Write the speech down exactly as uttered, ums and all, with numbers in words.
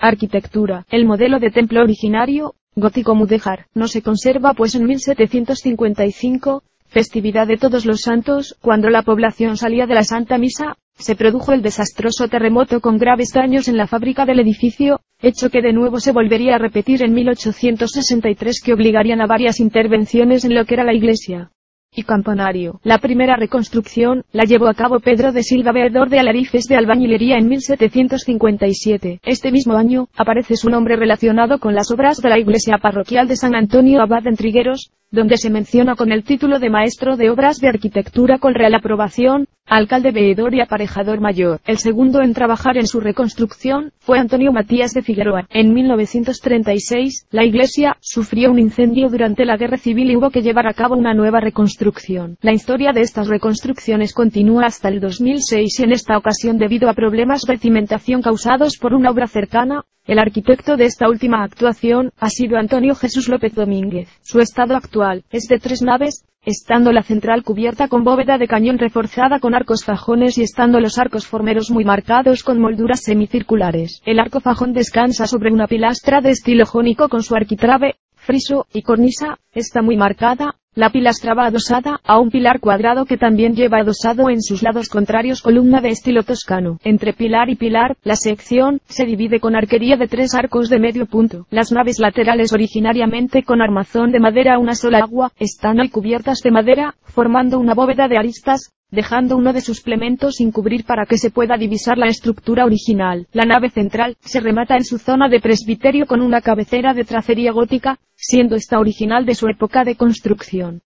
Arquitectura. El modelo de templo originario, gótico mudéjar, no se conserva pues en mil setecientos cincuenta y cinco, festividad de Todos los Santos, cuando la población salía de la Santa Misa, se produjo el desastroso terremoto con graves daños en la fábrica del edificio, hecho que de nuevo se volvería a repetir en mil ochocientos sesenta y tres que obligarían a varias intervenciones en lo que era la iglesia y campanario. La primera reconstrucción la llevó a cabo Pedro de Silva veedor de Alarifes de albañilería en mil setecientos cincuenta y siete. Este mismo año, aparece su nombre relacionado con las obras de la iglesia parroquial de San Antonio Abad en Trigueros, donde se menciona con el título de maestro de obras de arquitectura con real aprobación, alcalde veedor y aparejador mayor. El segundo en trabajar en su reconstrucción, fue Antonio Matías de Figueroa. En mil novecientos treinta y seis, la iglesia sufrió un incendio durante la guerra civil y hubo que llevar a cabo una nueva reconstrucción. La historia de estas reconstrucciones continúa hasta el dos mil seis y en esta ocasión debido a problemas de cimentación causados por una obra cercana, el arquitecto de esta última actuación ha sido Antonio Jesús López Domínguez. Su estado actual es de tres naves, estando la central cubierta con bóveda de cañón reforzada con arcos fajones y estando los arcos formeros muy marcados con molduras semicirculares. El arco fajón descansa sobre una pilastra de estilo jónico con su arquitrabe, friso y cornisa, está muy marcada. La pilastra va adosada a un pilar cuadrado que también lleva adosado en sus lados contrarios columna de estilo toscano. Entre pilar y pilar, la sección se divide con arquería de tres arcos de medio punto. Las naves laterales originariamente con armazón de madera a una sola agua, están hoy cubiertas de madera, formando una bóveda de aristas, dejando uno de sus suplementos sin cubrir para que se pueda divisar la estructura original. La nave central se remata en su zona de presbiterio con una cabecera de tracería gótica, siendo esta original de su época de construcción.